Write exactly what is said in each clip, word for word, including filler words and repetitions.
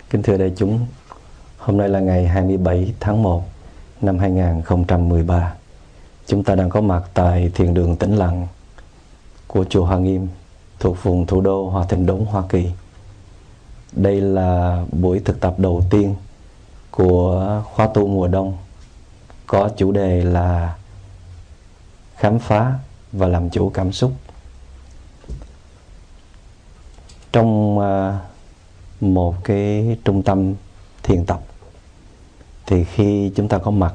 Kính thưa đại chúng, hôm nay là ngày hai mươi bảy tháng một năm hai nghìn không trăm mười ba. Chúng ta đang có mặt tại thiền đường Tĩnh Lặng của chùa Hoa Nghiêm thuộc vùng thủ đô Hoa Thịnh Đốn, Hoa Kỳ. Đây là buổi thực tập đầu tiên của khóa tu mùa đông, có chủ đề là khám phá và làm chủ cảm xúc. Trong uh, một cái trung tâm thiền tập thì khi chúng ta có mặt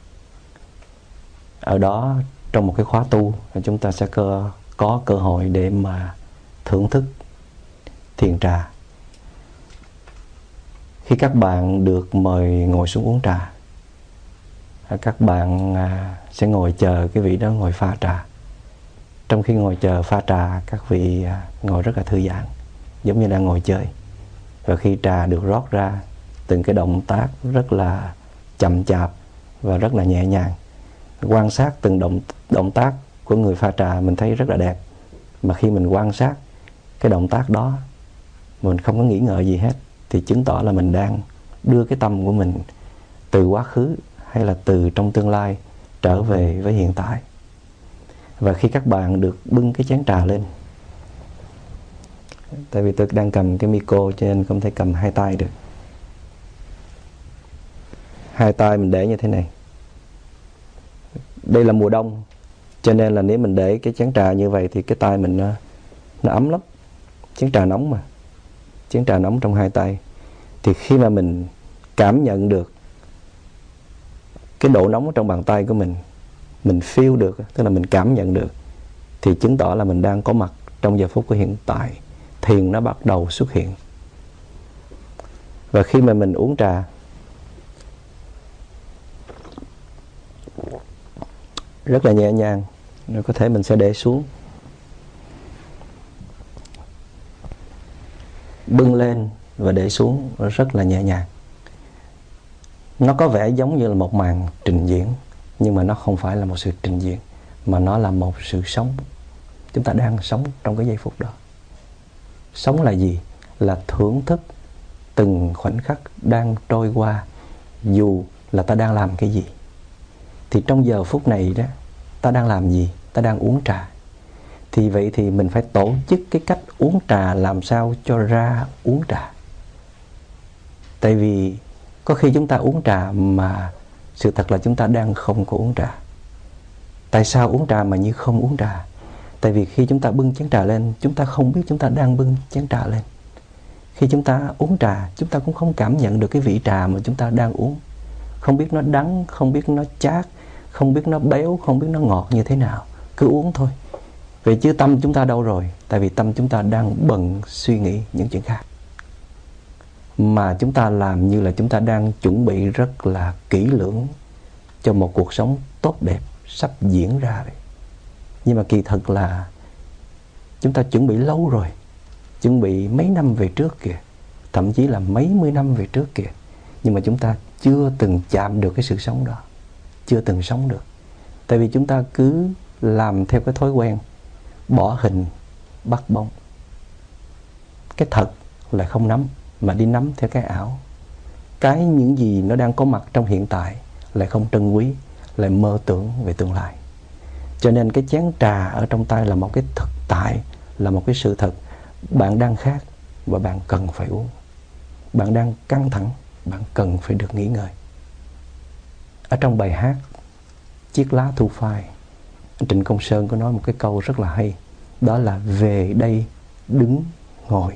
ở đó trong một cái khóa tu, chúng ta sẽ cơ, có cơ hội để mà thưởng thức thiền trà. Khi các bạn được mời ngồi xuống uống trà, các bạn sẽ ngồi chờ cái vị đó ngồi pha trà. Trong khi ngồi chờ pha trà, các vị ngồi rất là thư giãn, giống như đang ngồi chơi. Và khi trà được rót ra, từng cái động tác rất là chậm chạp và rất là nhẹ nhàng. Quan sát từng động, động tác của người pha trà mình thấy rất là đẹp. Mà khi mình quan sát cái động tác đó, mình không có nghĩ ngợi gì hết, thì chứng tỏ là mình đang đưa cái tâm của mình từ quá khứ hay là từ trong tương lai trở về với hiện tại. Và khi các bạn được bưng cái chén trà lên, tại vì tôi đang cầm cái micro cho nên không thể cầm hai tay được. Hai tay mình để như thế này. Đây là mùa đông, cho nên là nếu mình để cái chén trà như vậy thì cái tay mình nó, nó ấm lắm. Chén trà nóng mà. Chén trà nóng trong hai tay. Thì khi mà mình cảm nhận được cái độ nóng ở trong bàn tay của mình, mình feel được, tức là mình cảm nhận được, thì chứng tỏ là mình đang có mặt trong giờ phút của hiện tại. Thiền nó bắt đầu xuất hiện. Và khi mà mình uống trà, rất là nhẹ nhàng, rồi có thể mình sẽ để xuống, bưng lên và để xuống rất là nhẹ nhàng. Nó có vẻ giống như là một màn trình diễn, nhưng mà nó không phải là một sự trình diễn, mà nó là một sự sống. Chúng ta đang sống trong cái giây phút đó. Sống là gì? Là thưởng thức từng khoảnh khắc đang trôi qua, dù là ta đang làm cái gì. Thì trong giờ phút này đó, ta đang làm gì? Ta đang uống trà. Thì vậy thì mình phải tổ chức cái cách uống trà làm sao cho ra uống trà. Tại vì có khi chúng ta uống trà mà sự thật là chúng ta đang không có uống trà. Tại sao uống trà mà như không uống trà? Tại vì khi chúng ta bưng chén trà lên, chúng ta không biết chúng ta đang bưng chén trà lên. Khi chúng ta uống trà, chúng ta cũng không cảm nhận được cái vị trà mà chúng ta đang uống. Không biết nó đắng, không biết nó chát, không biết nó béo, không biết nó ngọt như thế nào. Cứ uống thôi. Vậy chứ tâm chúng ta đâu rồi? Tại vì tâm chúng ta đang bận suy nghĩ những chuyện khác. Mà chúng ta làm như là chúng ta đang chuẩn bị rất là kỹ lưỡng cho một cuộc sống tốt đẹp sắp diễn ra vậy. Nhưng mà kỳ thực là chúng ta chuẩn bị lâu rồi. Chuẩn bị mấy năm về trước kìa. Thậm chí là mấy mươi năm về trước kìa. Nhưng mà chúng ta chưa từng chạm được cái sự sống đó. Chưa từng sống được. Tại vì chúng ta cứ làm theo cái thói quen bỏ hình, bắt bóng. Cái thật là không nắm, mà đi nắm theo cái ảo. Cái những gì nó đang có mặt trong hiện tại lại không trân quý, lại mơ tưởng về tương lai. Cho nên cái chén trà ở trong tay là một cái thực tại, là một cái sự thật. Bạn đang khát và bạn cần phải uống. Bạn đang căng thẳng, bạn cần phải được nghỉ ngơi. Ở trong bài hát Chiếc lá thu phai, Trịnh Công Sơn có nói một cái câu rất là hay. Đó là về đây đứng ngồi.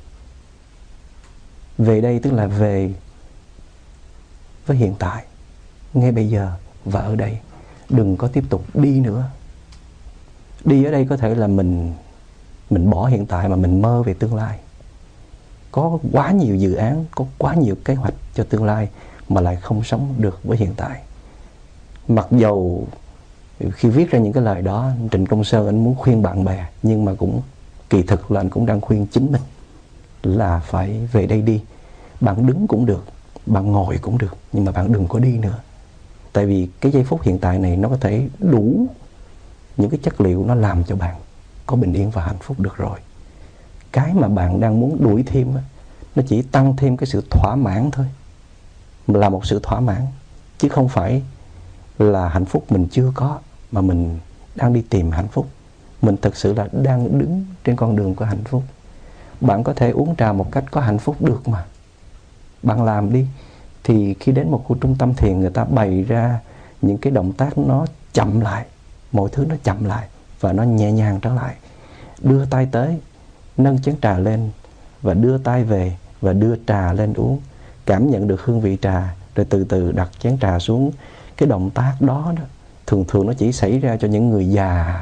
Về đây tức là về với hiện tại, ngay bây giờ và ở đây. Đừng có tiếp tục đi nữa. Đi ở đây có thể là mình Mình bỏ hiện tại mà mình mơ về tương lai. Có quá nhiều dự án, có quá nhiều kế hoạch cho tương lai mà lại không sống được với hiện tại. Mặc dầu khi viết ra những cái lời đó, Trịnh Công Sơn anh muốn khuyên bạn bè, nhưng mà cũng kỳ thực là anh cũng đang khuyên chính mình là phải về đây đi. Bạn đứng cũng được, bạn ngồi cũng được, nhưng mà bạn đừng có đi nữa. Tại vì cái giây phút hiện tại này nó có thể đủ những cái chất liệu nó làm cho bạn có bình yên và hạnh phúc được rồi. Cái mà bạn đang muốn đuổi thêm nó chỉ tăng thêm cái sự thỏa mãn thôi, là một sự thỏa mãn, chứ không phải là hạnh phúc mình chưa có, mà mình đang đi tìm hạnh phúc. Mình thực sự là đang đứng trên con đường của hạnh phúc. Bạn có thể uống trà một cách có hạnh phúc được mà. Bạn làm đi. Thì khi đến một khu trung tâm thiền, người ta bày ra những cái động tác nó chậm lại, mọi thứ nó chậm lại và nó nhẹ nhàng trở lại. Đưa tay tới, nâng chén trà lên và đưa tay về và đưa trà lên uống. Cảm nhận được hương vị trà, rồi từ từ đặt chén trà xuống. Cái động tác đó, đó thường thường nó chỉ xảy ra cho những người già,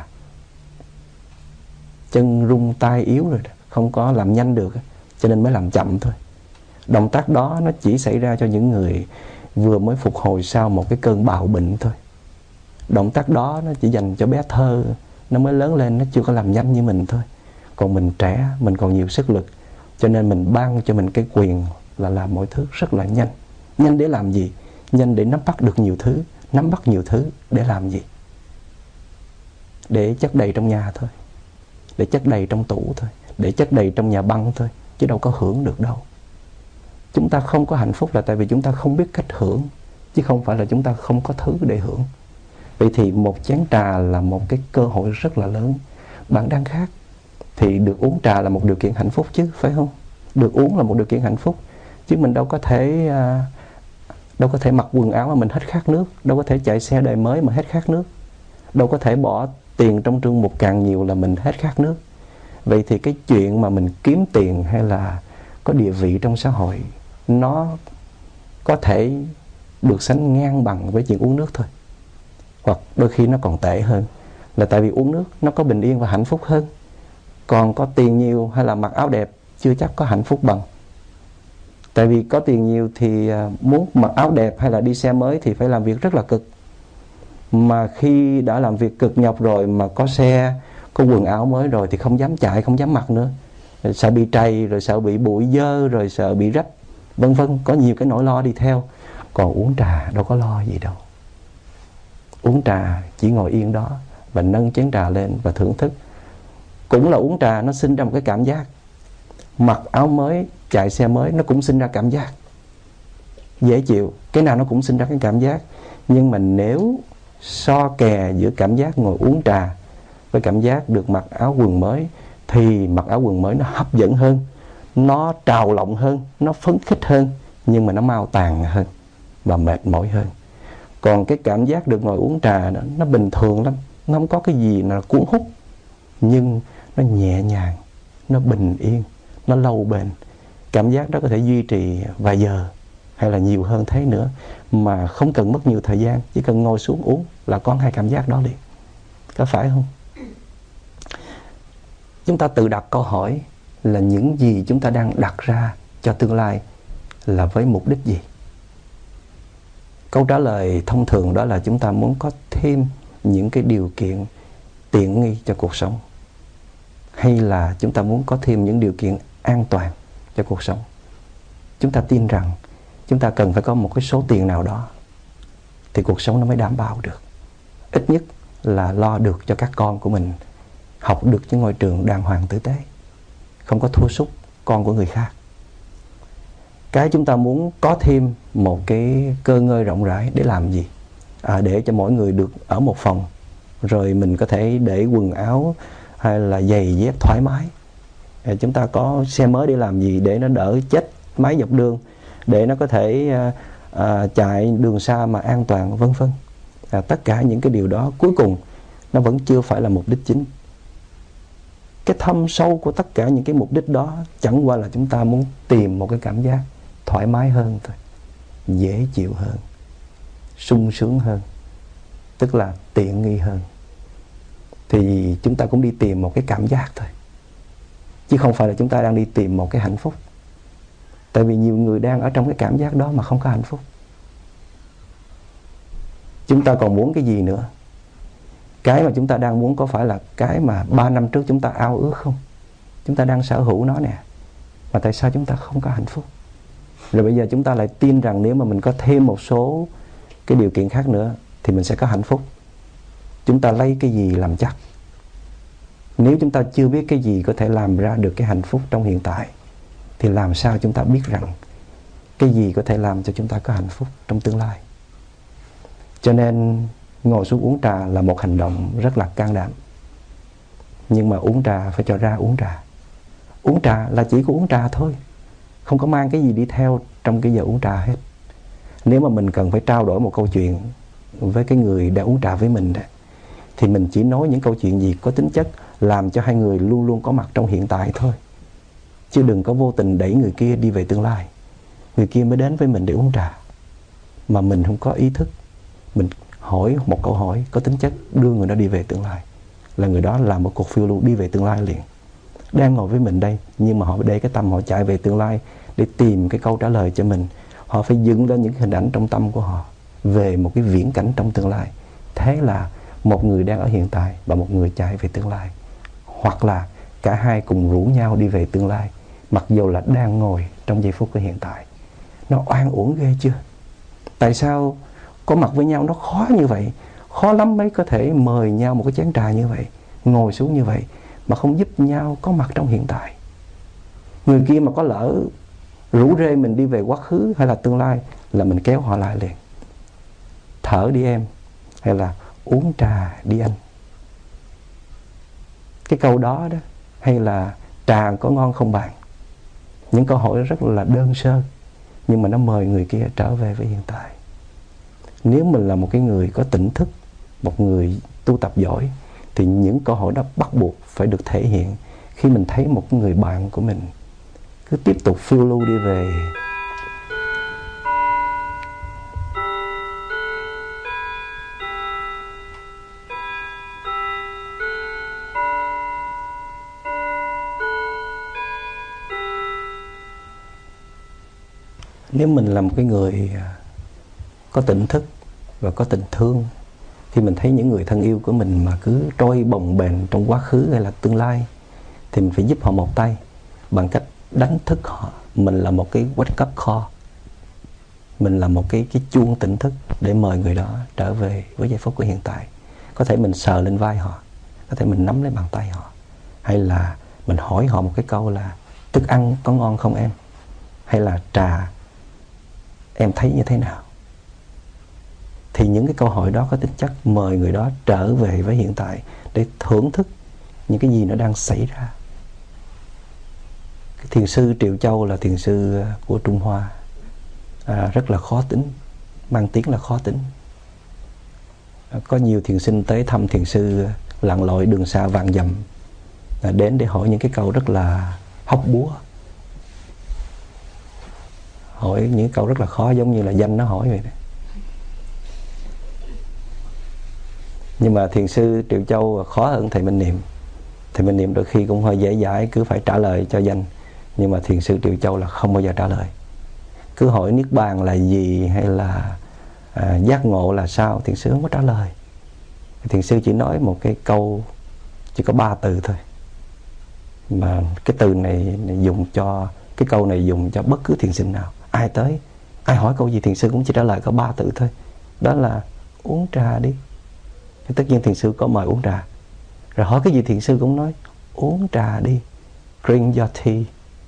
chân rung tay yếu rồi, không có làm nhanh được, cho nên mới làm chậm thôi. Động tác đó nó chỉ xảy ra cho những người vừa mới phục hồi sau một cái cơn bạo bệnh thôi. Động tác đó nó chỉ dành cho bé thơ, nó mới lớn lên, nó chưa có làm nhanh như mình thôi. Còn mình trẻ, mình còn nhiều sức lực, cho nên mình ban cho mình cái quyền là làm mọi thứ rất là nhanh. Nhanh để làm gì? Nhanh để nắm bắt được nhiều thứ. Nắm bắt nhiều thứ để làm gì? Để chất đầy trong nhà thôi, để chất đầy trong tủ thôi, để chất đầy trong nhà băng thôi, chứ đâu có hưởng được đâu. Chúng ta không có hạnh phúc là tại vì chúng ta không biết cách hưởng, chứ không phải là chúng ta không có thứ để hưởng. Vậy thì một chén trà là một cái cơ hội rất là lớn. Bạn đang khát thì được uống trà là một điều kiện hạnh phúc chứ, phải không? Được uống là một điều kiện hạnh phúc, chứ mình đâu có thể đâu có thể mặc quần áo mà mình hết khát nước, đâu có thể chạy xe đời mới mà hết khát nước, đâu có thể bỏ tiền trong trương mục càng nhiều là mình hết khát nước. Vậy thì cái chuyện mà mình kiếm tiền hay là có địa vị trong xã hội, nó có thể được sánh ngang bằng với chuyện uống nước thôi. Hoặc đôi khi nó còn tệ hơn, là tại vì uống nước nó có bình yên và hạnh phúc hơn. Còn có tiền nhiều hay là mặc áo đẹp chưa chắc có hạnh phúc bằng. Tại vì có tiền nhiều thì muốn mặc áo đẹp hay là đi xe mới thì phải làm việc rất là cực. Mà khi đã làm việc cực nhọc rồi mà có xe, có quần áo mới rồi thì không dám chạy, không dám mặc nữa. Rồi sợ bị trầy, rồi sợ bị bụi dơ, rồi sợ bị rách, vân vân. Có nhiều cái nỗi lo đi theo. Còn uống trà đâu có lo gì đâu. Uống trà chỉ ngồi yên đó và nâng chén trà lên và thưởng thức. Cũng là uống trà, nó sinh ra một cái cảm giác. Mặc áo mới, chạy xe mới, nó cũng sinh ra cảm giác dễ chịu. Cái nào nó cũng sinh ra cái cảm giác. Nhưng mà nếu so kè giữa cảm giác ngồi uống trà với cảm giác được mặc áo quần mới, thì mặc áo quần mới nó hấp dẫn hơn, nó trào lộng hơn, nó phấn khích hơn, nhưng mà nó mau tàn hơn và mệt mỏi hơn. Còn cái cảm giác được ngồi uống trà đó, nó bình thường lắm, nó không có cái gì là cuốn hút, nhưng nó nhẹ nhàng, nó bình yên, nó lâu bền. Cảm giác đó có thể duy trì vài giờ hay là nhiều hơn thế nữa, mà không cần mất nhiều thời gian, chỉ cần ngồi xuống uống là có hai cảm giác đó liền. Có phải không? Chúng ta tự đặt câu hỏi là những gì chúng ta đang đặt ra cho tương lai là với mục đích gì? Câu trả lời thông thường đó là chúng ta muốn có thêm những cái điều kiện tiện nghi cho cuộc sống, hay là chúng ta muốn có thêm những điều kiện an toàn cho cuộc sống. Chúng ta tin rằng chúng ta cần phải có một cái số tiền nào đó thì cuộc sống nó mới đảm bảo được. Ít nhất là lo được cho các con của mình học được những ngôi trường đàng hoàng tử tế, không có thua sút con của người khác. Cái chúng ta muốn có thêm một cái cơ ngơi rộng rãi để làm gì? À, để cho mỗi người được ở một phòng, rồi mình có thể để quần áo hay là giày dép thoải mái. À, chúng ta có xe mới để làm gì? Để nó đỡ chết máy dọc đường, để nó có thể à, à, chạy đường xa mà an toàn, vân vân. À, tất cả những cái điều đó cuối cùng nó vẫn chưa phải là mục đích chính. Cái thâm sâu của tất cả những cái mục đích đó chẳng qua là chúng ta muốn tìm một cái cảm giác thoải mái hơn thôi, dễ chịu hơn, sung sướng hơn, tức là tiện nghi hơn. Thì chúng ta cũng đi tìm một cái cảm giác thôi, chứ không phải là chúng ta đang đi tìm một cái hạnh phúc. Tại vì nhiều người đang ở trong cái cảm giác đó mà không có hạnh phúc. Chúng ta còn muốn cái gì nữa? Cái mà chúng ta đang muốn có phải là cái mà ba năm trước chúng ta ao ước không? Chúng ta đang sở hữu nó nè, mà tại sao chúng ta không có hạnh phúc? Rồi bây giờ chúng ta lại tin rằng nếu mà mình có thêm một số cái điều kiện khác nữa thì mình sẽ có hạnh phúc. Chúng ta lấy cái gì làm chắc? Nếu chúng ta chưa biết cái gì có thể làm ra được cái hạnh phúc trong hiện tại, thì làm sao chúng ta biết rằng cái gì có thể làm cho chúng ta có hạnh phúc trong tương lai. Cho nên ngồi xuống uống trà là một hành động rất là can đảm. Nhưng mà uống trà phải cho ra uống trà. Uống trà là chỉ có uống trà thôi, không có mang cái gì đi theo trong cái giờ uống trà hết. Nếu mà mình cần phải trao đổi một câu chuyện với cái người đã uống trà với mình đó, thì mình chỉ nói những câu chuyện gì có tính chất làm cho hai người luôn luôn có mặt trong hiện tại thôi. Chứ đừng có vô tình đẩy người kia đi về tương lai. Người kia mới đến với mình để uống trà, mà mình không có ý thức, mình hỏi một câu hỏi có tính chất đưa người đó đi về tương lai, là người đó làm một cuộc phiêu lưu đi về tương lai liền. Đang ngồi với mình đây, nhưng mà họ để cái tâm họ chạy về tương lai để tìm cái câu trả lời cho mình. Họ phải dựng lên những hình ảnh trong tâm của họ về một cái viễn cảnh trong tương lai. Thế là một người đang ở hiện tại và một người chạy về tương lai. Hoặc là cả hai cùng rủ nhau đi về tương lai, mặc dù là đang ngồi trong giây phút của hiện tại. Nó oan uổng ghê chưa? Tại sao có mặt với nhau nó khó như vậy? Khó lắm mới có thể mời nhau một cái chén trà như vậy, ngồi xuống như vậy, mà không giúp nhau có mặt trong hiện tại. Người kia mà có lỡ rủ rê mình đi về quá khứ hay là tương lai là mình kéo họ lại liền. Thở đi em, hay là uống trà đi anh. Cái câu đó đó, hay là trà có ngon không bạn? Những câu hỏi rất là đơn sơ, nhưng mà nó mời người kia trở về với hiện tại. Nếu mình là một cái người có tỉnh thức, một người tu tập giỏi, thì những câu hỏi đó bắt buộc phải được thể hiện khi mình thấy một người bạn của mình cứ tiếp tục phiêu lưu đi về. Nếu mình là một cái người có tỉnh thức và có tình thương, khi mình thấy những người thân yêu của mình mà cứ trôi bồng bềnh trong quá khứ hay là tương lai, thì mình phải giúp họ một tay bằng cách đánh thức họ. Mình là một cái wake up call, mình là một cái, cái chuông tỉnh thức để mời người đó trở về với giây phút của hiện tại. Có thể mình sờ lên vai họ, có thể mình nắm lấy bàn tay họ, hay là mình hỏi họ một cái câu là thức ăn có ngon không em, hay là trà em thấy như thế nào. Thì những cái câu hỏi đó có tính chất mời người đó trở về với hiện tại để thưởng thức những cái gì nó đang xảy ra. Cái thiền sư Triệu Châu là thiền sư của Trung Hoa, à, rất là khó tính, mang tiếng là khó tính. À, có nhiều thiền sinh tới thăm thiền sư lặn lội đường xa vạn dặm, à, đến để hỏi những cái câu rất là hóc búa, hỏi những câu rất là khó, giống như là danh nó hỏi vậy đó. Nhưng mà thiền sư Triệu Châu khó hơn thầy Minh Niệm. Thầy Minh Niệm đôi khi cũng hơi dễ dãi, cứ phải trả lời cho danh. Nhưng mà thiền sư Triệu Châu là không bao giờ trả lời. Cứ hỏi niết bàn là gì, hay là à, giác ngộ là sao, thiền sư không có trả lời. Thiền sư chỉ nói một cái câu, chỉ có ba từ thôi. Mà cái từ này, này dùng cho, cái câu này dùng cho bất cứ thiền sinh nào. Ai tới, ai hỏi câu gì thiền sư cũng chỉ trả lời có ba từ thôi. Đó là uống trà đi. Thì tất nhiên thiền sư có mời uống trà. Rồi hỏi cái gì thiền sư cũng nói uống trà đi, drink your tea.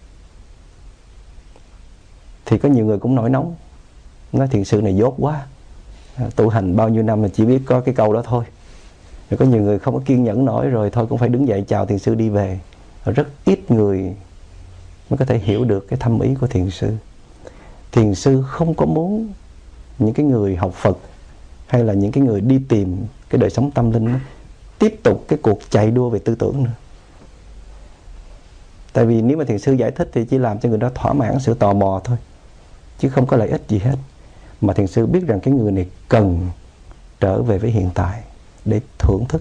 Thì có nhiều người cũng nổi nóng, nói thiền sư này dốt quá, tu hành bao nhiêu năm là chỉ biết có cái câu đó thôi. Rồi có nhiều người không có kiên nhẫn nổi, rồi thôi cũng phải đứng dậy chào thiền sư đi về. Rồi rất ít người mới có thể hiểu được cái thâm ý của thiền sư. Thiền sư không có muốn những cái người học Phật hay là những cái người đi tìm cái đời sống tâm linh tiếp tục cái cuộc chạy đua về tư tưởng nữa. Tại vì nếu mà thiền sư giải thích thì chỉ làm cho người đó thỏa mãn sự tò mò thôi, chứ không có lợi ích gì hết. Mà thiền sư biết rằng cái người này cần trở về với hiện tại để thưởng thức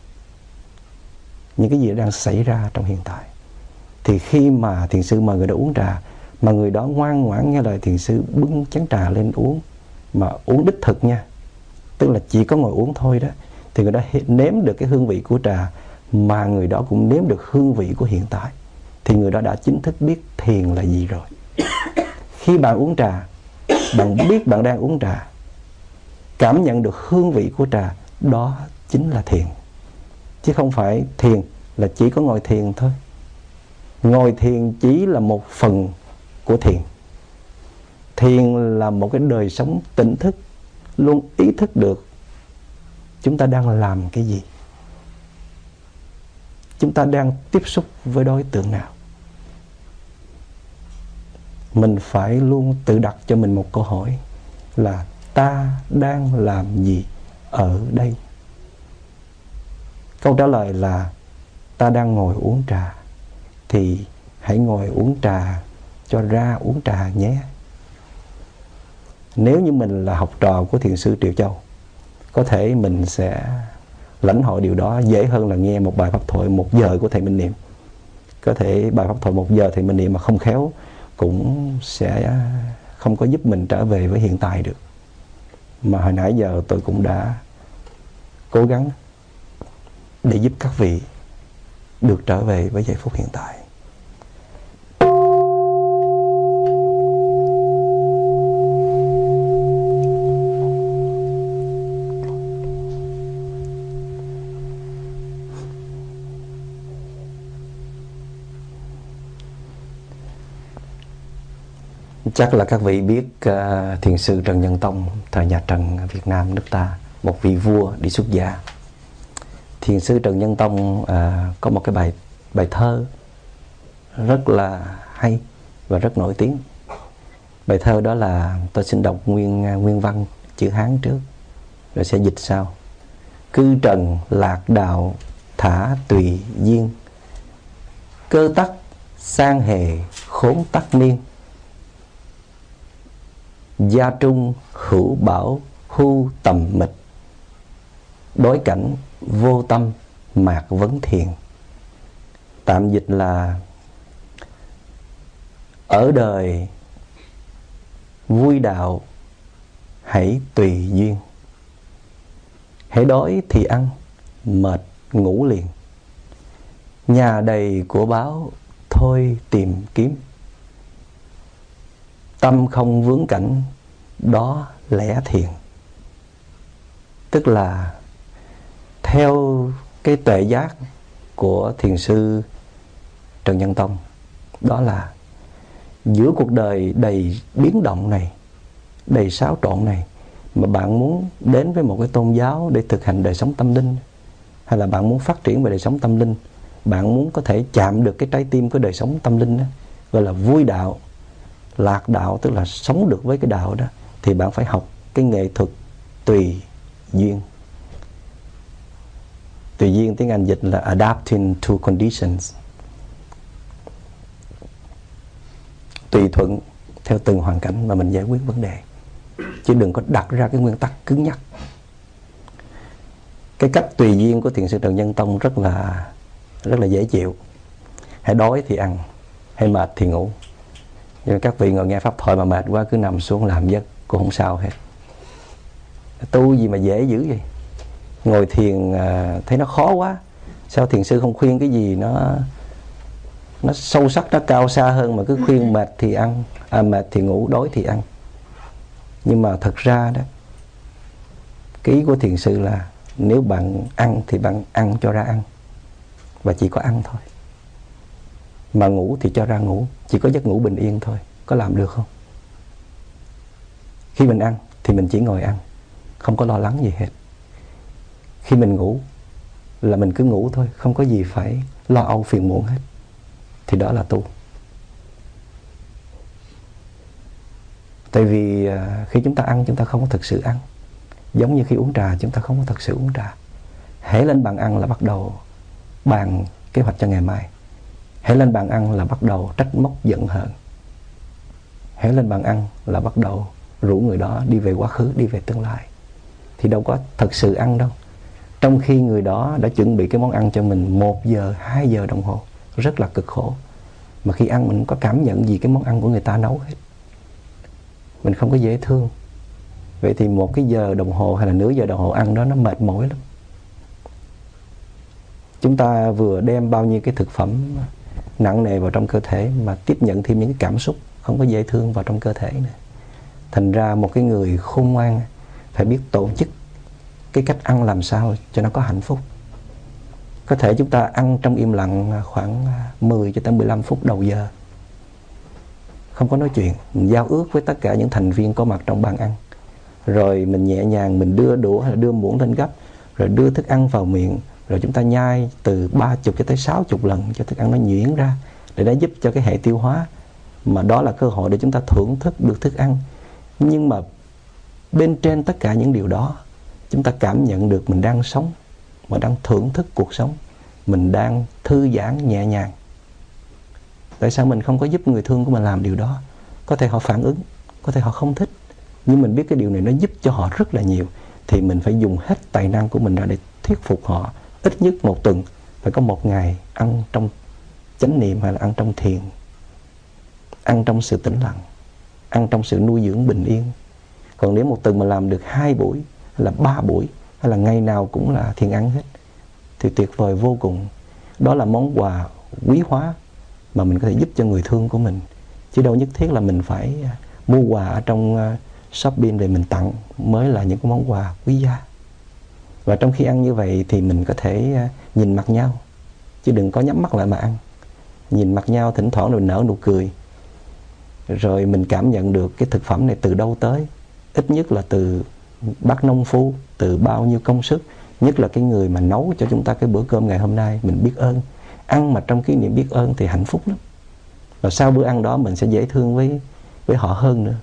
những cái gì đang xảy ra trong hiện tại. Thì khi mà thiền sư mời người đó uống trà, mà người đó ngoan ngoãn nghe lời thiền sư bưng chén trà lên uống, mà uống đích thực nha, tức là chỉ có ngồi uống thôi đó, thì người đó nếm được cái hương vị của trà, mà người đó cũng nếm được hương vị của hiện tại. Thì người đó đã chính thức biết thiền là gì rồi. Khi bạn uống trà, bạn biết bạn đang uống trà, cảm nhận được hương vị của trà, đó chính là thiền. Chứ không phải thiền là chỉ có ngồi thiền thôi. Ngồi thiền chỉ là một phần của thiền. Thiền là một cái đời sống tỉnh thức, luôn ý thức được chúng ta đang làm cái gì, chúng ta đang tiếp xúc với đối tượng nào. Mình phải luôn tự đặt cho mình một câu hỏi là ta đang làm gì ở đây? Câu trả lời là ta đang ngồi uống trà, thì hãy ngồi uống trà cho ra uống trà nhé. Nếu như mình là học trò của Thiền sư Triệu Châu, có thể mình sẽ lãnh hội điều đó dễ hơn là nghe một bài pháp thoại một giờ của thầy Minh Niệm. Có thể bài pháp thoại một giờ thầy Minh Niệm mà không khéo cũng sẽ không có giúp mình trở về với hiện tại được. Mà hồi nãy giờ tôi cũng đã cố gắng để giúp các vị được trở về với giây phút hiện tại. Chắc là các vị biết uh, Thiền sư Trần Nhân Tông, thời nhà Trần Việt Nam nước ta, một vị vua đi xuất gia. Thiền sư Trần Nhân Tông uh, có một cái bài bài thơ rất là hay và rất nổi tiếng. Bài thơ đó là, tôi xin đọc nguyên nguyên văn chữ Hán trước rồi sẽ dịch sau. Cư trần lạc đạo thả tùy duyên, cơ tắc sang hề khốn tắc niên. Gia trung hữu bảo hưu tầm mịch, đối cảnh vô tâm mạc vấn thiền. Tạm dịch là ở đời vui đạo hãy tùy duyên, hễ đói thì ăn, mệt ngủ liền. Nhà đầy của báo thôi tìm kiếm, tâm không vướng cảnh đó lẽ thiền. Tức là theo cái tuệ giác của Thiền sư Trần Nhân Tông, đó là giữa cuộc đời đầy biến động này, đầy xáo trộn này, mà bạn muốn đến với một cái tôn giáo để thực hành đời sống tâm linh, hay là bạn muốn phát triển về đời sống tâm linh, bạn muốn có thể chạm được cái trái tim của đời sống tâm linh đó, gọi là vui đạo, lạc đạo, tức là sống được với cái đạo đó, thì bạn phải học cái nghệ thuật tùy duyên. Tùy duyên tiếng Anh dịch là adapting to conditions, tùy thuận theo từng hoàn cảnh mà mình giải quyết vấn đề, chứ đừng có đặt ra cái nguyên tắc cứng nhắc. Cái cách tùy duyên của Thiền sư Trần Nhân Tông rất là rất là dễ chịu. Hãy đói thì ăn, hãy mệt thì ngủ. Nhưng các vị ngồi nghe pháp thoại mà mệt quá cứ nằm xuống làm giấc cũng không sao hết. Tu gì mà dễ dữ vậy? Ngồi thiền à, thấy nó khó quá. Sao thiền sư không khuyên cái gì nó nó sâu sắc, nó cao xa hơn, mà cứ khuyên mệt thì ăn, à, mệt thì ngủ, đói thì ăn. Nhưng mà thật ra đó, cái ý của thiền sư là nếu bạn ăn thì bạn ăn cho ra ăn, và chỉ có ăn thôi. Mà ngủ thì cho ra ngủ, chỉ có giấc ngủ bình yên thôi. Có làm được không? Khi mình ăn thì mình chỉ ngồi ăn, không có lo lắng gì hết. Khi mình ngủ là mình cứ ngủ thôi, không có gì phải lo âu phiền muộn hết. Thì đó là tu. Tại vì khi chúng ta ăn, chúng ta không có thực sự ăn. Giống như khi uống trà, chúng ta không có thực sự uống trà. Hễ lên bàn ăn là bắt đầu bàn kế hoạch cho ngày mai. Hãy lên bàn ăn là bắt đầu trách móc giận hờn. Hãy lên bàn ăn là bắt đầu rủ người đó đi về quá khứ, đi về tương lai. Thì đâu có thật sự ăn đâu. Trong khi người đó đã chuẩn bị cái món ăn cho mình một giờ, hai giờ đồng hồ, rất là cực khổ. Mà khi ăn mình không có cảm nhận gì cái món ăn của người ta nấu hết. Mình không có dễ thương. Vậy thì một cái giờ đồng hồ hay là nửa giờ đồng hồ ăn đó nó mệt mỏi lắm. Chúng ta vừa đem bao nhiêu cái thực phẩm nặng nề vào trong cơ thể, mà tiếp nhận thêm những cái cảm xúc không có dễ thương vào trong cơ thể nữa. Thành ra một cái người khôn ngoan phải biết tổ chức cái cách ăn làm sao cho nó có hạnh phúc. Có thể chúng ta ăn trong im lặng khoảng mười cho tới mười lăm phút đầu giờ, không có nói chuyện, mình giao ước với tất cả những thành viên có mặt trong bàn ăn. Rồi mình nhẹ nhàng mình đưa đũa hay là đưa muỗng lên gấp, rồi đưa thức ăn vào miệng, rồi chúng ta nhai từ ba chục cho tới sáu chục lần cho thức ăn nó nhuyễn ra, để nó giúp cho cái hệ tiêu hóa. Mà đó là cơ hội để chúng ta thưởng thức được thức ăn. Nhưng mà bên trên tất cả những điều đó, chúng ta cảm nhận được mình đang sống, mình đang thưởng thức cuộc sống, mình đang thư giãn nhẹ nhàng. Tại sao mình không có giúp người thương của mình làm điều đó? Có thể họ phản ứng, có thể họ không thích, nhưng mình biết cái điều này nó giúp cho họ rất là nhiều, thì mình phải dùng hết tài năng của mình ra để thuyết phục họ. Ít nhất một tuần phải có một ngày ăn trong chánh niệm, hay là ăn trong thiền, ăn trong sự tĩnh lặng, ăn trong sự nuôi dưỡng bình yên. Còn nếu một tuần mà làm được hai buổi, hay là ba buổi, hay là ngày nào cũng là thiền ăn hết, thì tuyệt vời vô cùng. Đó là món quà quý hóa mà mình có thể giúp cho người thương của mình. Chứ đâu nhất thiết là mình phải mua quà ở trong shopping để mình tặng mới là những cái món quà quý giá. Và trong khi ăn như vậy thì mình có thể nhìn mặt nhau, chứ đừng có nhắm mắt lại mà ăn. Nhìn mặt nhau thỉnh thoảng rồi nở nụ cười, rồi mình cảm nhận được cái thực phẩm này từ đâu tới. Ít nhất là từ bác nông phu, từ bao nhiêu công sức, nhất là cái người mà nấu cho chúng ta cái bữa cơm ngày hôm nay. Mình biết ơn, ăn mà trong cái niệm biết ơn thì hạnh phúc lắm. Và sau bữa ăn đó mình sẽ dễ thương với, với họ hơn nữa.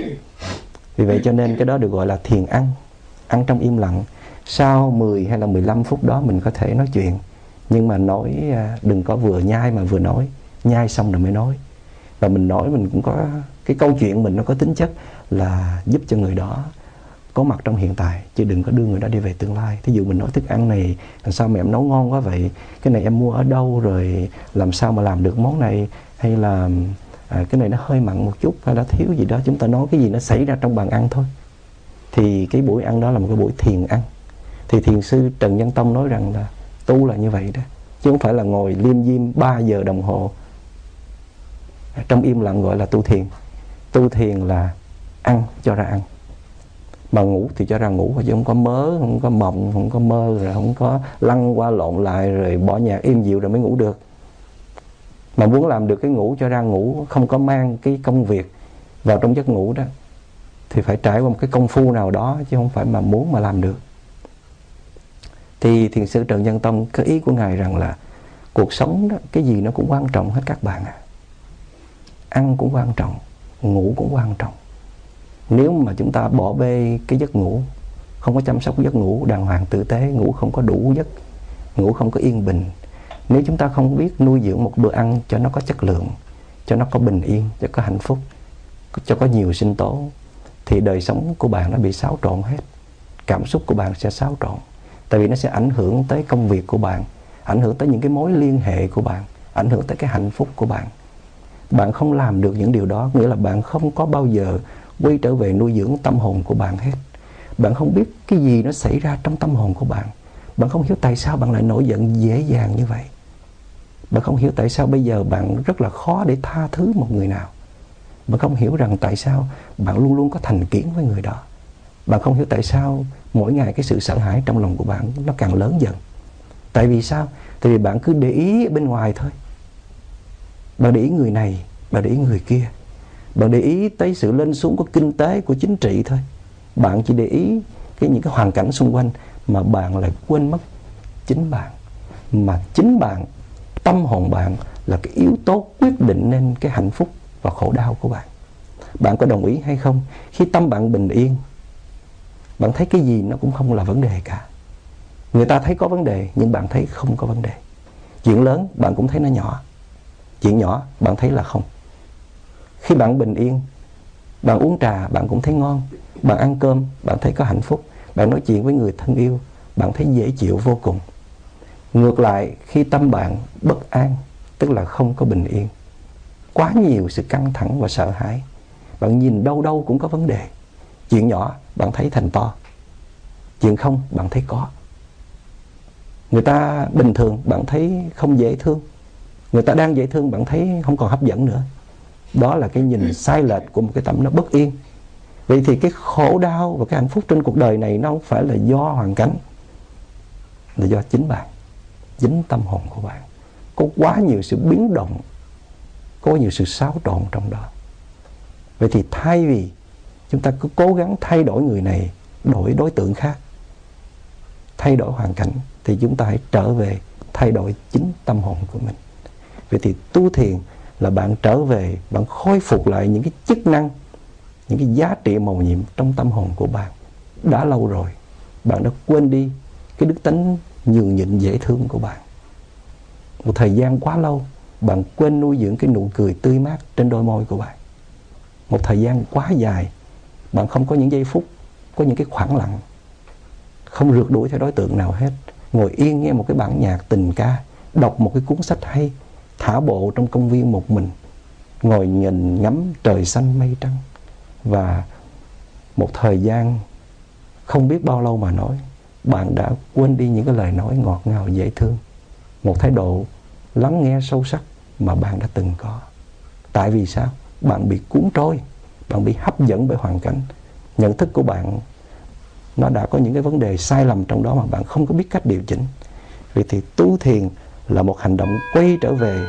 Vì vậy cho nên cái đó được gọi là thiền ăn, ăn trong im lặng. Sau mười hay là mười lăm phút đó mình có thể nói chuyện, nhưng mà nói đừng có vừa nhai mà vừa nói. Nhai xong rồi mới nói. Và mình nói mình cũng có cái câu chuyện mình nó có tính chất là giúp cho người đó có mặt trong hiện tại, chứ đừng có đưa người đó đi về tương lai. Thí dụ mình nói thức ăn này làm sao mà em nấu ngon quá vậy, cái này em mua ở đâu, rồi làm sao mà làm được món này, hay là à, cái này nó hơi mặn một chút, hay là thiếu gì đó. Chúng ta nói cái gì nó xảy ra trong bàn ăn thôi. Thì cái buổi ăn đó là một cái buổi thiền ăn. Thì thiền sư Trần Nhân Tông nói rằng là tu là như vậy đó, chứ không phải là ngồi liêm diêm ba giờ đồng hồ trong im lặng gọi là tu thiền. Tu thiền là ăn cho ra ăn, mà ngủ thì cho ra ngủ, chứ không có mớ, không có mộng, không có mơ, rồi không có lăn qua lộn lại, rồi bỏ nhạc im dịu rồi mới ngủ được. Mà muốn làm được cái ngủ cho ra ngủ, không có mang cái công việc vào trong giấc ngủ đó, thì phải trải qua một cái công phu nào đó, chứ không phải mà muốn mà làm được. Thì thiền sư Trần Nhân Tông, cái ý của ngài rằng là cuộc sống đó, cái gì nó cũng quan trọng hết các bạn ạ. À. Ăn cũng quan trọng, ngủ cũng quan trọng. Nếu mà chúng ta bỏ bê cái giấc ngủ, không có chăm sóc giấc ngủ đàng hoàng tử tế, ngủ không có đủ giấc, ngủ không có yên bình, nếu chúng ta không biết nuôi dưỡng một bữa ăn cho nó có chất lượng, cho nó có bình yên, cho có hạnh phúc, cho có nhiều sinh tố, thì đời sống của bạn nó bị xáo trộn hết. Cảm xúc của bạn sẽ xáo trộn, tại vì nó sẽ ảnh hưởng tới công việc của bạn, ảnh hưởng tới những cái mối liên hệ của bạn, ảnh hưởng tới cái hạnh phúc của bạn. Bạn không làm được những điều đó, nghĩa là bạn không có bao giờ quay trở về nuôi dưỡng tâm hồn của bạn hết. Bạn không biết cái gì nó xảy ra trong tâm hồn của bạn. Bạn không hiểu tại sao bạn lại nổi giận dễ dàng như vậy. Bạn không hiểu tại sao bây giờ bạn rất là khó để tha thứ một người nào. Bạn không hiểu rằng tại sao bạn luôn luôn có thành kiến với người đó. Bạn không hiểu tại sao mỗi ngày cái sự sợ hãi trong lòng của bạn nó càng lớn dần. Tại vì sao? Tại vì bạn cứ để ý bên ngoài thôi. Bạn để ý người này, bạn để ý người kia. Bạn để ý tới sự lên xuống của kinh tế, của chính trị thôi. Bạn chỉ để ý cái những cái hoàn cảnh xung quanh, mà bạn lại quên mất chính bạn. Mà chính bạn, tâm hồn bạn là cái yếu tố quyết định nên cái hạnh phúc và khổ đau của bạn. Bạn có đồng ý hay không? Khi tâm bạn bình yên, bạn thấy cái gì nó cũng không là vấn đề cả. Người ta thấy có vấn đề, nhưng bạn thấy không có vấn đề. Chuyện lớn bạn cũng thấy nó nhỏ, chuyện nhỏ bạn thấy là không. Khi bạn bình yên, bạn uống trà bạn cũng thấy ngon, bạn ăn cơm bạn thấy có hạnh phúc, bạn nói chuyện với người thân yêu bạn thấy dễ chịu vô cùng. Ngược lại, khi tâm bạn bất an, tức là không có bình yên, quá nhiều sự căng thẳng và sợ hãi, bạn nhìn đâu đâu cũng có vấn đề. Chuyện nhỏ bạn thấy thành to, chuyện không bạn thấy có. Người ta bình thường bạn thấy không dễ thương, người ta đang dễ thương bạn thấy không còn hấp dẫn nữa. Đó là cái nhìn sai lệch của một cái tâm nó bất yên. Vậy thì cái khổ đau và cái hạnh phúc trên cuộc đời này nó không phải là do hoàn cảnh, là do chính bạn. chính tâm hồn của bạn. Có quá nhiều sự biến động, có nhiều sự xáo trộn trong đó. Vậy thì thay vì chúng ta cứ cố gắng thay đổi người này, đổi đối tượng khác, thay đổi hoàn cảnh, thì chúng ta hãy trở về thay đổi chính tâm hồn của mình. Vậy thì tu thiền là bạn trở về, bạn khôi phục lại những cái chức năng, những cái giá trị mầu nhiệm trong tâm hồn của bạn. Đã lâu rồi bạn đã quên đi cái đức tánh nhường nhịn dễ thương của bạn. Một thời gian quá lâu bạn quên nuôi dưỡng cái nụ cười tươi mát trên đôi môi của bạn. Một thời gian quá dài bạn không có những giây phút, có những cái khoảng lặng, không rượt đuổi theo đối tượng nào hết, ngồi yên nghe một cái bản nhạc tình ca, đọc một cái cuốn sách hay, thả bộ trong công viên một mình, ngồi nhìn ngắm trời xanh mây trắng. Và một thời gian không biết bao lâu mà nói, bạn đã quên đi những cái lời nói ngọt ngào dễ thương, một thái độ lắng nghe sâu sắc mà bạn đã từng có. Tại vì sao? Bạn bị cuốn trôi, bạn bị hấp dẫn bởi hoàn cảnh. Nhận thức của bạn nó đã có những cái vấn đề sai lầm trong đó mà bạn không có biết cách điều chỉnh. Vậy thì tu thiền là một hành động quay trở về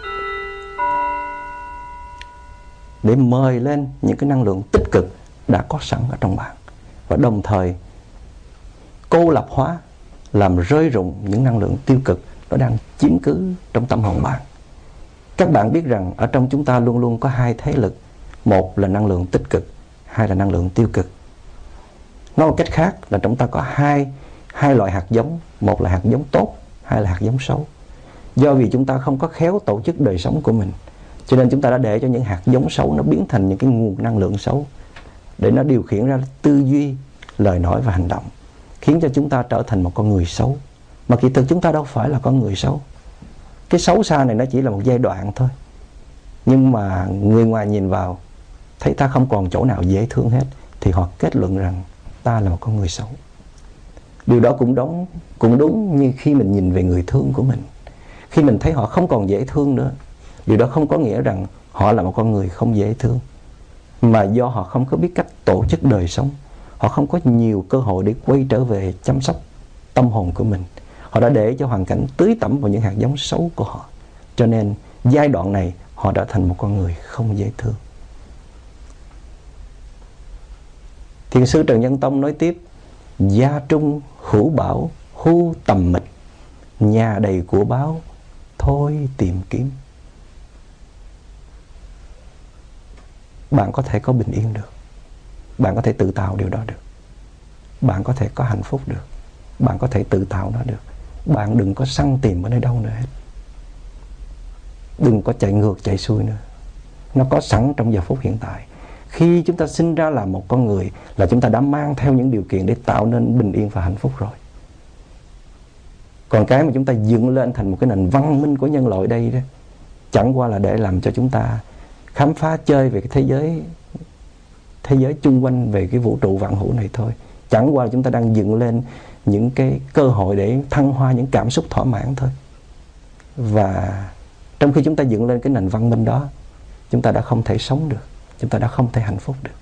để mời lên những cái năng lượng tích cực đã có sẵn ở trong bạn, và đồng thời cô lập hóa, làm rơi rụng những năng lượng tiêu cực nó đang chiếm cứ trong tâm hồn bạn. Các bạn biết rằng ở trong chúng ta luôn luôn có hai thế lực. Một là năng lượng tích cực, hai là năng lượng tiêu cực. Nói một cách khác là chúng ta có hai, hai loại hạt giống. Một là hạt giống tốt, hai là hạt giống xấu. Do vì chúng ta không có khéo tổ chức đời sống của mình, cho nên chúng ta đã để cho những hạt giống xấu nó biến thành những cái nguồn năng lượng xấu, để nó điều khiển ra tư duy, lời nói và hành động, khiến cho chúng ta trở thành một con người xấu. Mà kỳ thực chúng ta đâu phải là con người xấu. Cái xấu xa này nó chỉ là một giai đoạn thôi. Nhưng mà người ngoài nhìn vào thấy ta không còn chỗ nào dễ thương hết, thì họ kết luận rằng ta là một con người xấu. Điều đó cũng đúng, cũng đúng như khi mình nhìn về người thương của mình. Khi mình thấy họ không còn dễ thương nữa, điều đó không có nghĩa rằng họ là một con người không dễ thương, mà do họ không có biết cách tổ chức đời sống. Họ không có nhiều cơ hội để quay trở về chăm sóc tâm hồn của mình. Họ đã để cho hoàn cảnh tưới tẩm vào những hạt giống xấu của họ. Cho nên giai đoạn này họ đã thành một con người không dễ thương. Thiền sư Trần Nhân Tông nói tiếp: gia trung hữu bảo hu tầm mịch, nhà đầy của báo thôi tìm kiếm. Bạn có thể có bình yên được, bạn có thể tự tạo điều đó được, bạn có thể có hạnh phúc được, bạn có thể tự tạo nó được. Bạn đừng có săn tìm ở nơi đâu nữa hết, đừng có chạy ngược chạy xuôi nữa. Nó có sẵn trong giờ phút hiện tại. Khi chúng ta sinh ra là một con người, là chúng ta đã mang theo những điều kiện để tạo nên bình yên và hạnh phúc rồi. Còn cái mà chúng ta dựng lên thành một cái nền văn minh của nhân loại đây đó, chẳng qua là để làm cho chúng ta khám phá chơi về cái thế giới thế giới chung quanh, về cái vũ trụ vạn hữu này thôi. Chẳng qua là chúng ta đang dựng lên những cái cơ hội để thăng hoa những cảm xúc thỏa mãn thôi. Và trong khi chúng ta dựng lên cái nền văn minh đó, chúng ta đã không thể sống được, chúng ta đã không thể hạnh phúc được.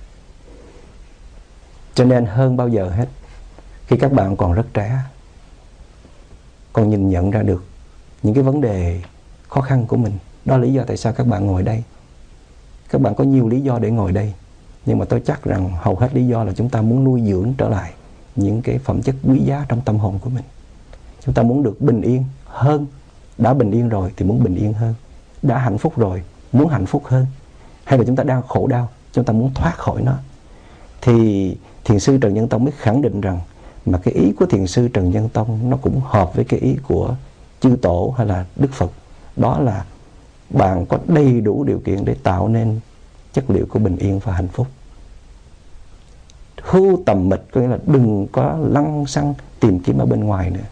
Cho nên hơn bao giờ hết, khi các bạn còn rất trẻ, còn nhìn nhận ra được những cái vấn đề khó khăn của mình, đó là lý do tại sao các bạn ngồi đây. Các bạn có nhiều lý do để ngồi đây, nhưng mà tôi chắc rằng hầu hết lý do là chúng ta muốn nuôi dưỡng trở lại những cái phẩm chất quý giá trong tâm hồn của mình. Chúng ta muốn được bình yên hơn. Đã bình yên rồi thì muốn bình yên hơn. Đã hạnh phúc rồi muốn hạnh phúc hơn. Hay là chúng ta đang khổ đau, chúng ta muốn thoát khỏi nó. Thì Thiền sư Trần Nhân Tông mới khẳng định rằng mà cái ý của Thiền sư Trần Nhân Tông nó cũng hợp với cái ý của chư tổ hay là Đức Phật. Đó là bạn có đầy đủ điều kiện để tạo nên chất liệu của bình yên và hạnh phúc. Hưu tầm mịch có nghĩa là đừng có lăng xăng tìm kiếm ở bên ngoài nữa.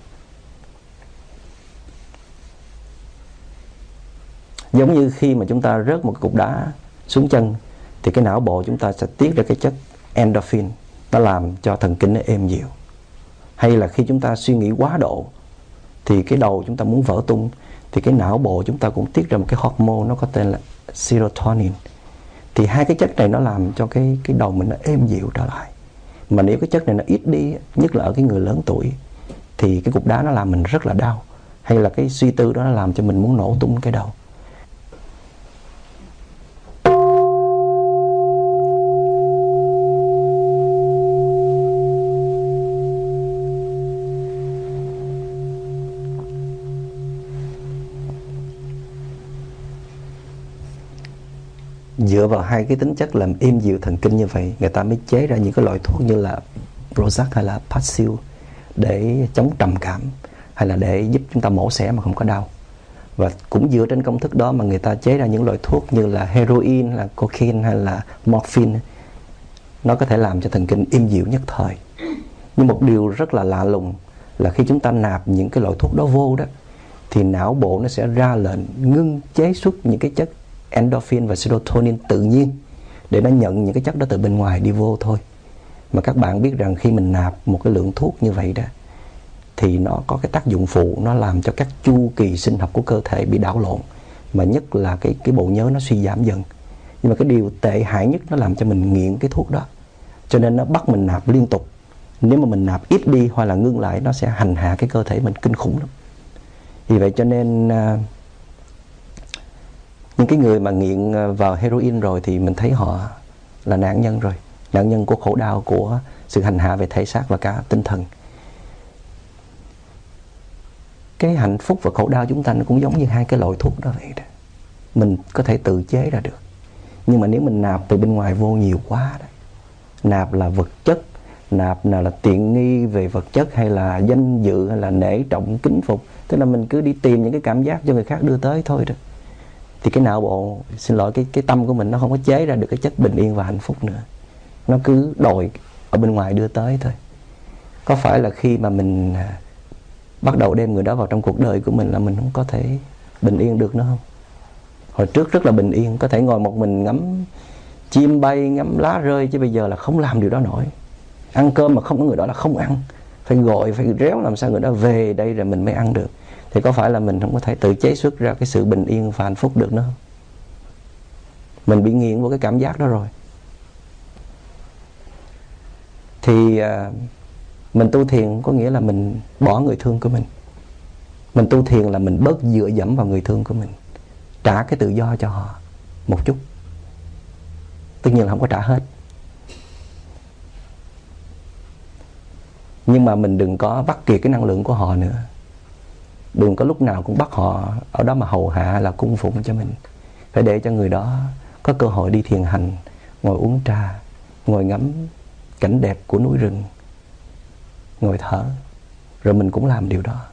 Giống như khi mà chúng ta rớt một cục đá xuống chân, thì cái não bộ chúng ta sẽ tiết ra cái chất endorphin, nó làm cho thần kinh nó êm dịu. Hay là khi chúng ta suy nghĩ quá độ, thì cái đầu chúng ta muốn vỡ tung, thì cái não bộ chúng ta cũng tiết ra một cái hormone nó có tên là serotonin. Thì hai cái chất này nó làm cho cái, cái đầu mình nó êm dịu trở lại. Mà nếu cái chất này nó ít đi, nhất là ở cái người lớn tuổi, thì cái cục đá nó làm mình rất là đau. hay là cái suy tư đó nó làm cho mình muốn nổ tung cái đầu. Dựa vào hai cái tính chất làm êm dịu thần kinh như vậy, người ta mới chế ra những cái loại thuốc như là Prozac hay là Paxil để chống trầm cảm, hay là để giúp chúng ta mổ xẻ mà không có đau. Và cũng dựa trên công thức đó mà người ta chế ra những loại thuốc như là heroin, là cocaine hay là morphine. Nó có thể làm cho thần kinh êm dịu nhất thời. Nhưng một điều rất là lạ lùng là khi chúng ta nạp những cái loại thuốc đó vô đó, thì não bộ nó sẽ ra lệnh ngưng chế xuất những cái chất endorphin và serotonin tự nhiên để nó nhận những cái chất đó từ bên ngoài đi vô thôi. Mà các bạn biết rằng khi mình nạp một cái lượng thuốc như vậy đó thì nó có cái tác dụng phụ, nó làm cho các chu kỳ sinh học của cơ thể bị đảo lộn, mà nhất là cái cái bộ nhớ nó suy giảm dần. Nhưng mà cái điều tệ hại nhất nó làm cho mình nghiện cái thuốc đó, cho nên nó bắt mình nạp liên tục. Nếu mà mình nạp ít đi hoặc là ngưng lại, nó sẽ hành hạ cái cơ thể mình kinh khủng lắm. Vì vậy cho nên uh, những cái người mà nghiện vào heroin rồi thì mình thấy họ là nạn nhân rồi, nạn nhân của khổ đau, của sự hành hạ về thể xác và cả tinh thần. Cái hạnh phúc và khổ đau chúng ta nó cũng giống như hai cái loại thuốc đó vậy đó. Mình có thể tự chế ra được, nhưng mà nếu mình nạp từ bên ngoài vô nhiều quá đó, nạp là vật chất, nạp nào là tiện nghi về vật chất, hay là danh dự, hay là nể trọng kính phục, tức là mình cứ đi tìm những cái cảm giác cho người khác đưa tới thôi đó, thì cái não bộ, xin lỗi, cái cái tâm của mình nó không có chế ra được cái chất bình yên và hạnh phúc nữa. Nó cứ đòi ở bên ngoài đưa tới thôi. Có phải là khi mà mình bắt đầu đem người đó vào trong cuộc đời của mình là mình không có thể bình yên được nữa không? Hồi trước rất là bình yên, có thể ngồi một mình ngắm chim bay, ngắm lá rơi, chứ bây giờ là không làm điều đó nổi. Ăn cơm mà không có người đó là không ăn, phải gọi, phải réo làm sao người đó về đây rồi mình mới ăn được. Thì có phải là mình không có thể tự chế xuất ra cái sự bình yên và hạnh phúc được nữa không? Mình bị nghiện vào cái cảm giác đó rồi. Thì à, mình tu thiền có nghĩa là mình bỏ người thương của mình. Mình tu thiền là mình bớt dựa dẫm vào người thương của mình, trả cái tự do cho họ một chút. Tất nhiên là không có trả hết, nhưng mà mình đừng có bắt kiệt cái năng lượng của họ nữa. Đừng có lúc nào cũng bắt họ ở đó mà hầu hạ là cung phụng cho mình. Phải để cho người đó có cơ hội đi thiền hành, ngồi uống trà, ngồi ngắm cảnh đẹp của núi rừng, ngồi thở, rồi mình cũng làm điều đó.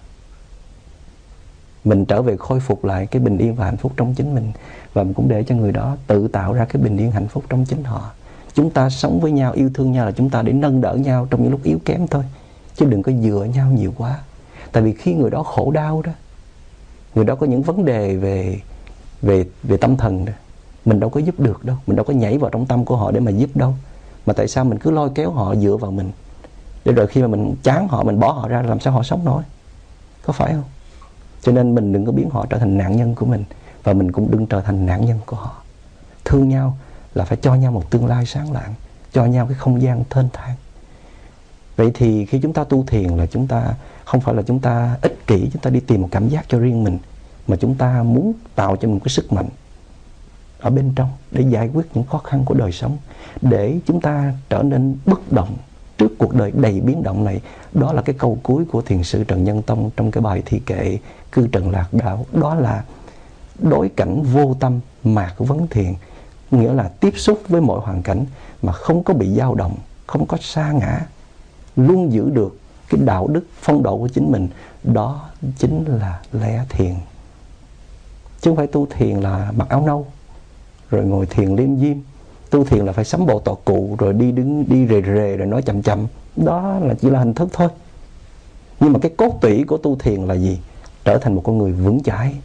Mình trở về khôi phục lại cái bình yên và hạnh phúc trong chính mình, và mình cũng để cho người đó tự tạo ra cái bình yên hạnh phúc trong chính họ. Chúng ta sống với nhau, yêu thương nhau là chúng ta để nâng đỡ nhau trong những lúc yếu kém thôi, chứ đừng có dựa nhau nhiều quá. Tại vì khi người đó khổ đau đó, người đó có những vấn đề về về về tâm thần đó, mình đâu có giúp được đâu, mình đâu có nhảy vào trong tâm của họ để mà giúp đâu. Mà tại sao mình cứ lôi kéo họ dựa vào mình, để rồi khi mà mình chán họ, mình bỏ họ ra, làm sao họ sống nổi? Có phải không? Cho nên mình đừng có biến họ trở thành nạn nhân của mình, và mình cũng đừng trở thành nạn nhân của họ. Thương nhau là phải cho nhau một tương lai sáng lạng, cho nhau cái không gian thênh thang. Vậy thì khi chúng ta tu thiền là chúng ta không phải là chúng ta ích kỷ, chúng ta đi tìm một cảm giác cho riêng mình, mà chúng ta muốn tạo cho mình cái sức mạnh ở bên trong để giải quyết những khó khăn của đời sống, để chúng ta trở nên bất động trước cuộc đời đầy biến động này. Đó là cái câu cuối của thiền sư Trần Nhân Tông trong cái bài thi kệ Cư Trần Lạc Đạo. Đó là đối cảnh vô tâm mạc vấn thiền, nghĩa là tiếp xúc với mọi hoàn cảnh mà không có bị dao động, không có sa ngã, luôn giữ được cái đạo đức phong độ của chính mình. Đó chính là lẽ thiền. Chứ không phải tu thiền là mặc áo nâu rồi ngồi thiền liêm diêm. Tu thiền là phải sắm bộ tọa cụ rồi đi đứng đi rề rề rồi nói chậm chậm. Đó là chỉ là hình thức thôi. Nhưng mà cái cốt tủy của tu thiền là gì? Trở thành một con người vững chãi,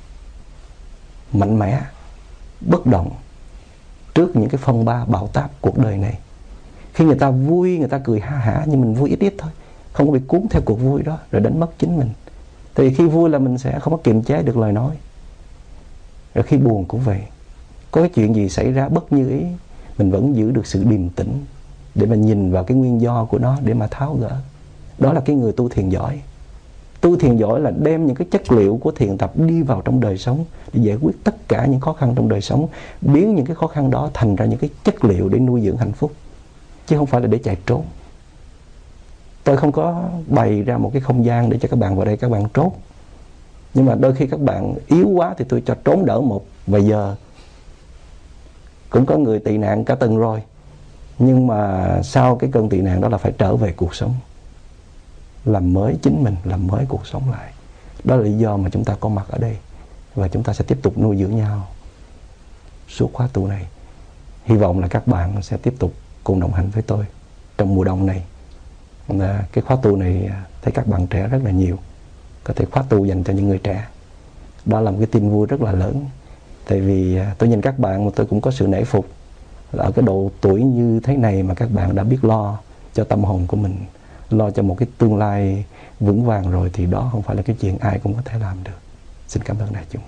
mạnh mẽ, bất động trước những cái phong ba bão táp cuộc đời này. Khi người ta vui, người ta cười ha hả, nhưng mình vui ít ít thôi, không có bị cuốn theo cuộc vui đó rồi đánh mất chính mình. Thì khi vui là mình sẽ không có kiềm chế được lời nói. Rồi khi buồn cũng vậy, có cái chuyện gì xảy ra bất như ý, mình vẫn giữ được sự điềm tĩnh để mà nhìn vào cái nguyên do của nó để mà tháo gỡ. Đó là cái người tu thiền giỏi. Tu thiền giỏi là đem những cái chất liệu của thiền tập đi vào trong đời sống để giải quyết tất cả những khó khăn trong đời sống, biến những cái khó khăn đó thành ra những cái chất liệu để nuôi dưỡng hạnh phúc, chứ không phải là để chạy trốn. Tôi không có bày ra một cái không gian để cho các bạn vào đây các bạn trốn. Nhưng mà đôi khi các bạn yếu quá thì tôi cho trốn đỡ một vài giờ. Cũng có người tị nạn cả tuần rồi, nhưng mà sau cái cơn tị nạn đó là phải trở về cuộc sống, làm mới chính mình, làm mới cuộc sống lại. Đó là lý do mà chúng ta có mặt ở đây. Và chúng ta sẽ tiếp tục nuôi dưỡng nhau suốt khóa tu này. Hy vọng là các bạn sẽ tiếp tục cùng đồng hành với tôi trong mùa đông này. Cái khóa tu này thấy các bạn trẻ rất là nhiều, có thể khóa tu dành cho những người trẻ. Đó là một cái tin vui rất là lớn. Tại vì tôi nhìn các bạn mà tôi cũng có sự nể phục. Ở cái độ tuổi như thế này mà các bạn đã biết lo cho tâm hồn của mình, lo cho một cái tương lai vững vàng rồi, thì đó không phải là cái chuyện ai cũng có thể làm được. Xin cảm ơn đại chúng.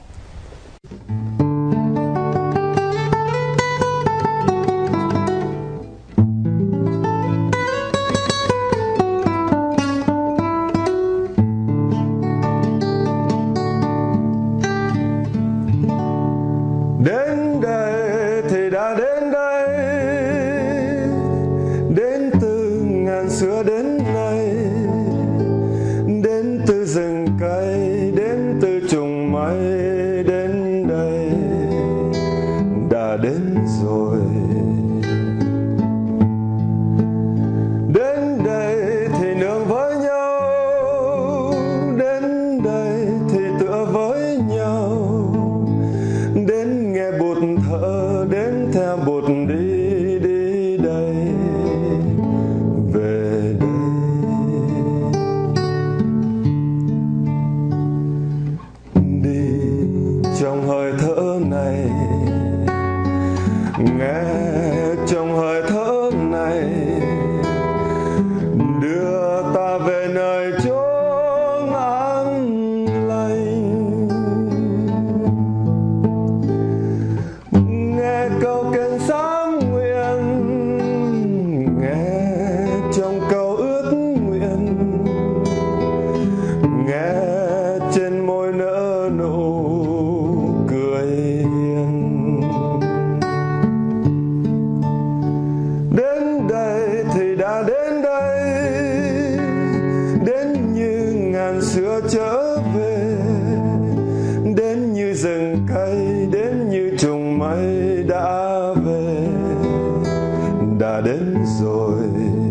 Đến đây thì đã đến đây, đến từ ngàn xưa đến nay, đến từ rừng cây, đến từ trùng mây, đến đây đã đến rồi. Đến đây thì nương với nhau, đến đây thì tựa với nhau, đến nghe bụt thở, đến theo bụt đi, đi đây, về đây. Đi trong hơi thở này, nghe trong hơi thở này, đưa ta về nơi chốn an lành. Nghe câu kinh sám nguyện, nghe trong câu ước nguyện, nghe trên môi nở nụ cười hiền. Đến đây thì đã đến đây, đến như ngàn xưa trở về, đến như rừng cây, đến như trùng mây đã về, đã đến rồi.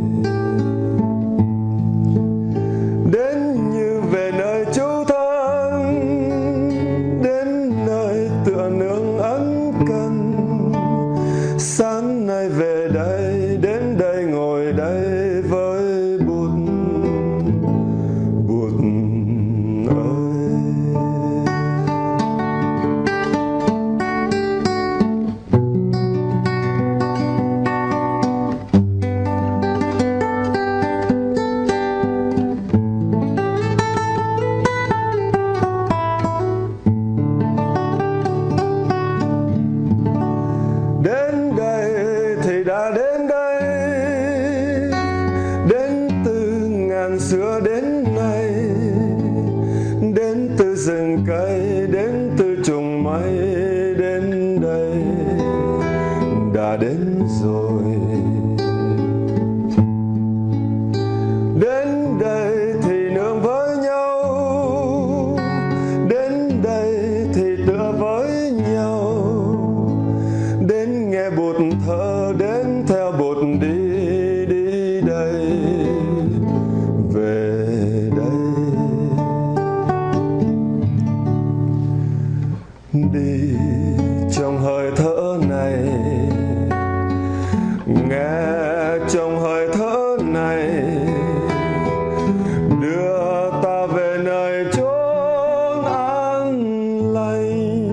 Đến như về nơi trú thân, đến nơi tựa nương ân cần. Sáng nay về đây, đến đây ngồi đây với Bụt, Bụt ơi. Đến đây thì đã đến đây, đến từ ngàn xưa đến nay, đến từ rừng cây, đến từ trùng mây, đến đây đã đến rồi. Đến đây thì nương với nhau, đến đây thì tựa với nhau, đến nghe bụt thở, đến theo bụt đi, đi đây, về đây. Đi trong hơi thở này, nghe trong hơi thở này, đưa ta về nơi chốn an lành.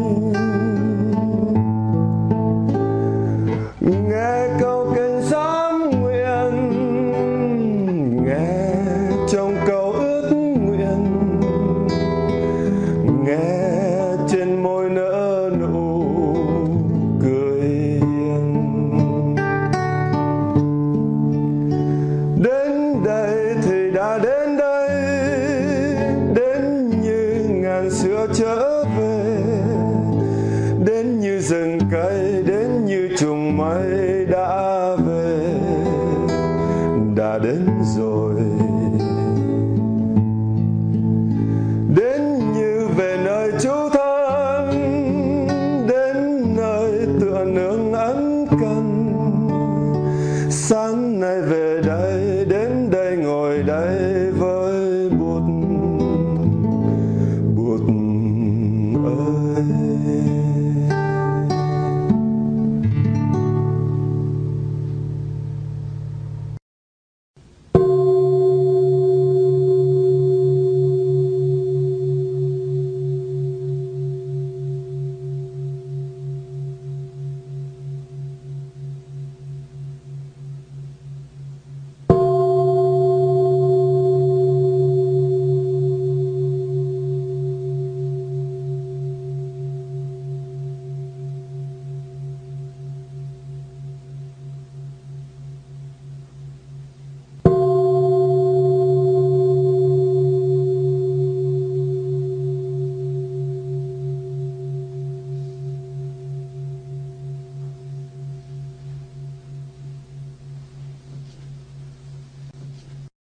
Nghe câu kinh sám nguyện, nghe trong câu ước nguyện, nghe trên môi nở nụ cười hiền. Đến đây thì đã đến đây, đến này đã về, đã đến rồi. Đến như về nơi chú thân, đến nơi tựa nương ân cần. Sáng nay về